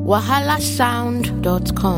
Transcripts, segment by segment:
wahalasound.com.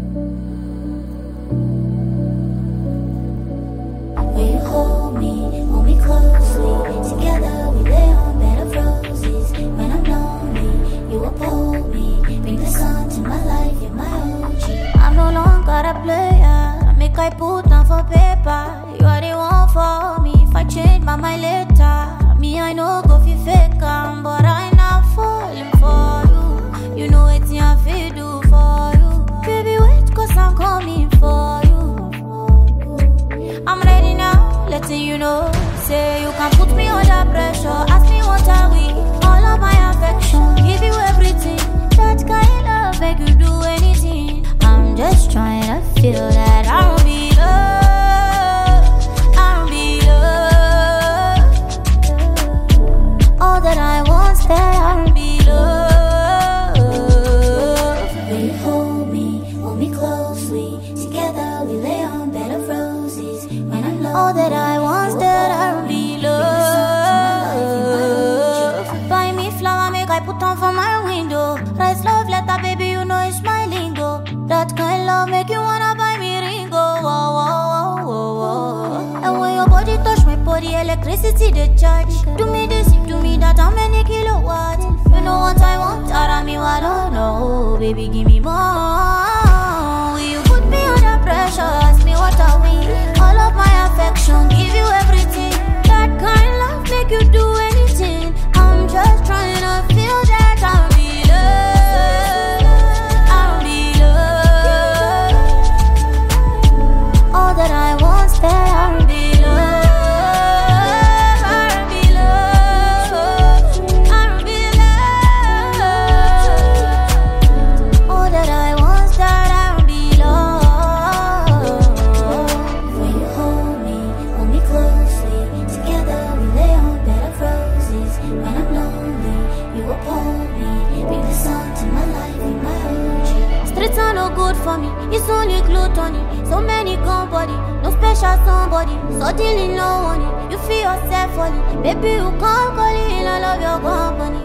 When you hold me closely. Together we lay on bed of roses. When I'm lonely, you uphold me. Bring the sun to my life, you're my OG. I'm no longer a player. Make I put down for paper. You are the one for me. If I change my mind later, me I know go fi fake but I not falling for you. You know it's I feel do for you. Baby wait, cause I'm coming for you. I'm ready now, letting you know. Say you can put me under pressure. Ask me what are we, all of my affection. Give you everything, that kind of love make you do anything. I'm just trying to feel that I don't be loved, I don't be loved. All that I want is that I don't be loved. When you hold me closely. Together we lay on bed of roses. When I'm low, all that I want is that I don't be loved. Buy me flower, make I put on for my window. Write love letter, baby, you know it's my lingo. That kind of love make you wanna buy me ringo. Whoa, whoa, whoa, whoa. And when your body touch my body, electricity they charge. Do me this, do me that, how many kilowatts? You know what I want, Arami, I don't know. Baby, give me more. Will you put me under pressure? Ask me what are we? All of my affection, give you everything. That kind of love make you do anything. I'm just trying to feel that I'll be loved, I'll be loved. All that I want is that I'll be loved, I'll be loved, I'll be loved. All that I want is that I'll be loved. When you hold me closely. Together we lay on bed of roses. When I'm lonely, you uphold me. Bring the sun to my life, in my OG. Streets are no good for me, it's only gluttony. So many company, no special somebody. Suddenly no money, you feel yourself falling. Baby, you can't call it, I love your company.